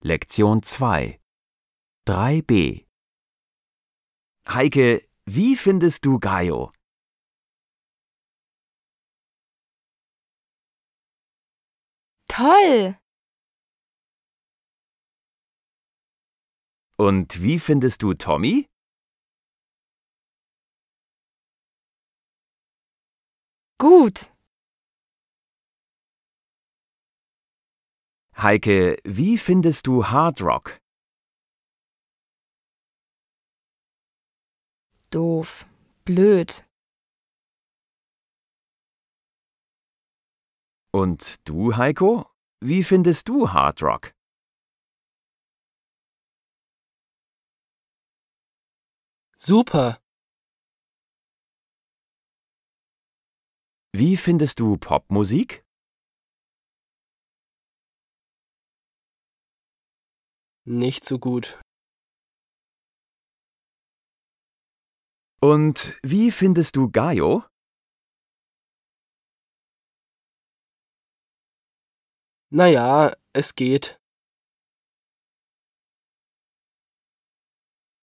Lektion 2 3b Heike, wie findest du Gaio? Toll! Und wie findest du Tommy? Gut! Heike, wie findest du Hard Rock? Doof. Blöd. Und du, Heiko, wie findest du Hard Rock? Super! Wie findest du Popmusik? Nicht so gut. Und wie findest du Gaio? Naja, es geht.